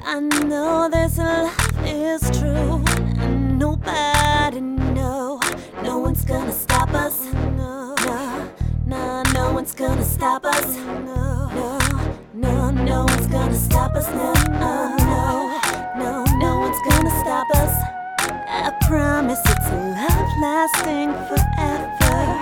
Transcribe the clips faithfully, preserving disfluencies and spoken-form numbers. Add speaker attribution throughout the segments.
Speaker 1: I know this love is true, and nobody know. No one's gonna stop us. No, no, no, no one's gonna stop us. No, no, no, no one's gonna stop us. No, no, no, no, no one's gonna stop us. I promise it's a love lasting forever.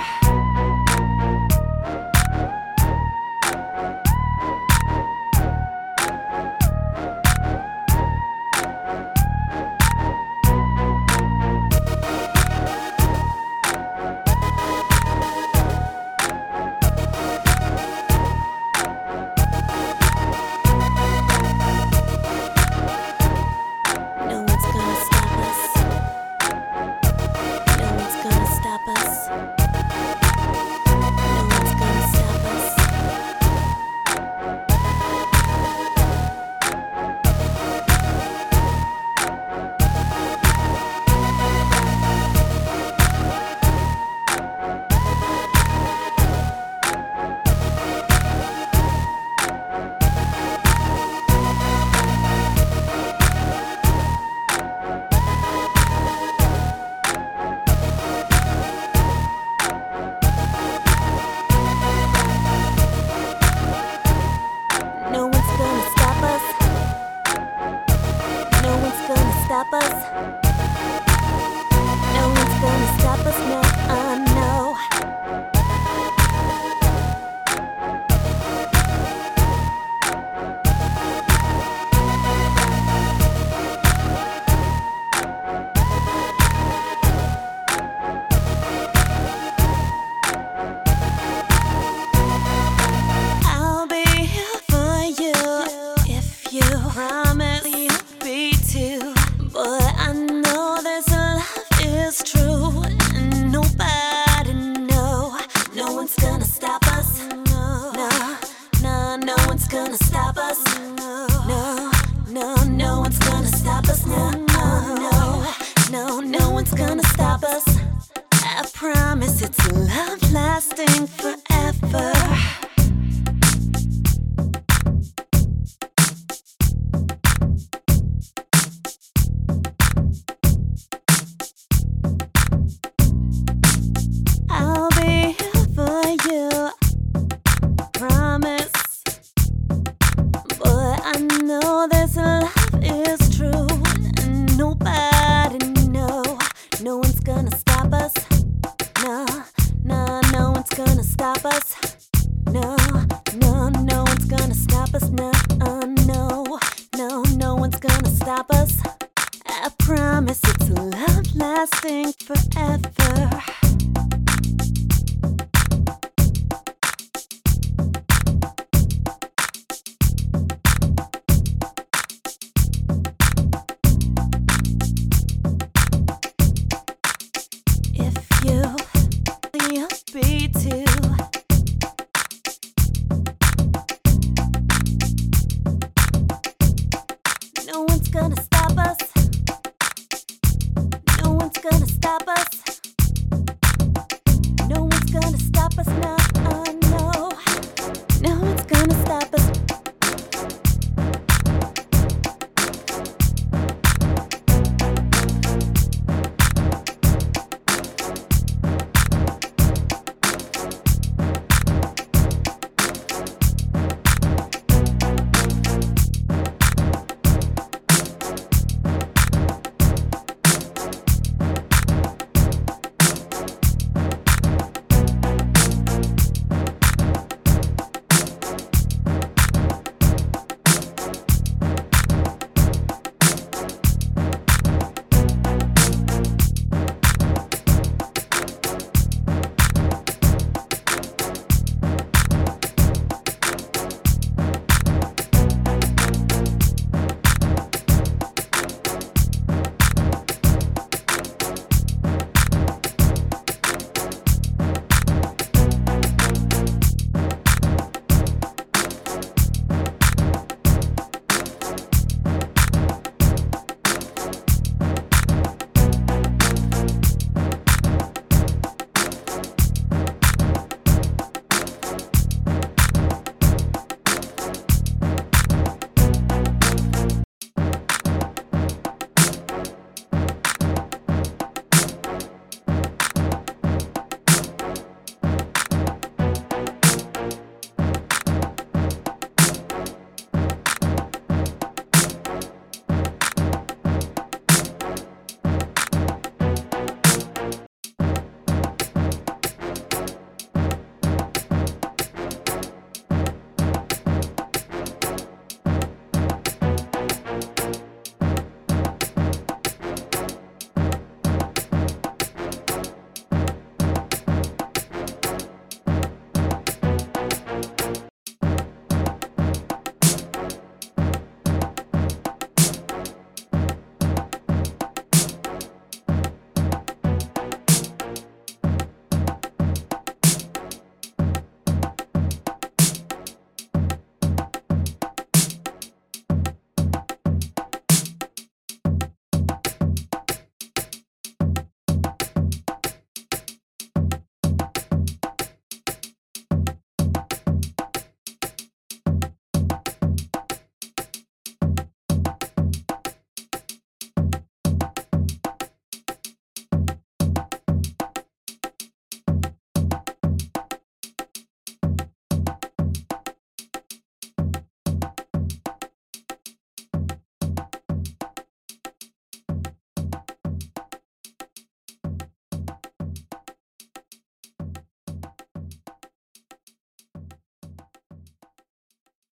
Speaker 1: Stop us. No one's gonna stop us, no, I know. I'll be here for you if you promise you'll be too. But I know this love is true, and nobody know. No one's gonna stop us. No, no, no, no one's gonna stop us. No, no, no, no one's gonna stop us. No, no, no, no one's gonna stop us. I promise it's love lasting forever. This love is true, and nobody know. No one's gonna stop us. No, no, no one's gonna stop us. No, no, no one's gonna stop us. No, uh, no, no, no one's gonna stop us. I promise it's love lasting forever. Be too. No one's gonna stop us. No one's gonna stop